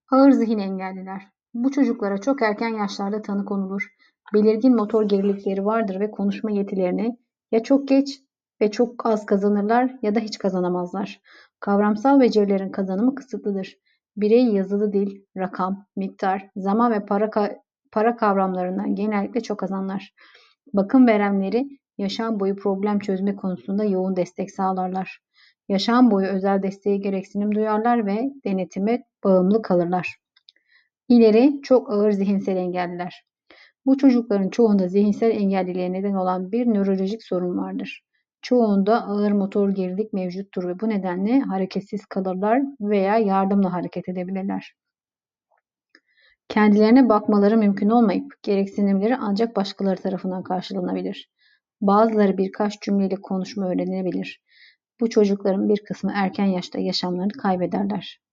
Ağır zihin engelliler. Bu çocuklara çok erken yaşlarda tanı konulur. Belirgin motor gerilikleri vardır ve konuşma yetilerini ya çok geç ve çok az kazanırlar ya da hiç kazanamazlar. Kavramsal becerilerin kazanımı kısıtlıdır. Birey yazılı dil, rakam, miktar, zaman ve para kavramlarından genellikle çok az anlar. Bakım verenleri yaşam boyu problem çözme konusunda yoğun destek sağlarlar. Yaşam boyu özel desteğe gereksinim duyarlar ve denetime bağımlı kalırlar. İleri çok ağır zihinsel engelliler. Bu çocukların çoğunda zihinsel engelliliğe neden olan bir nörolojik sorun vardır. Çoğunda ağır motor gerilik mevcuttur ve bu nedenle hareketsiz kalırlar veya yardımla hareket edebilirler. Kendilerine bakmaları mümkün olmayıp gereksinimleri ancak başkaları tarafından karşılanabilir. Bazıları birkaç cümleyle konuşma öğrenebilir. Bu çocukların bir kısmı erken yaşta yaşamlarını kaybederler.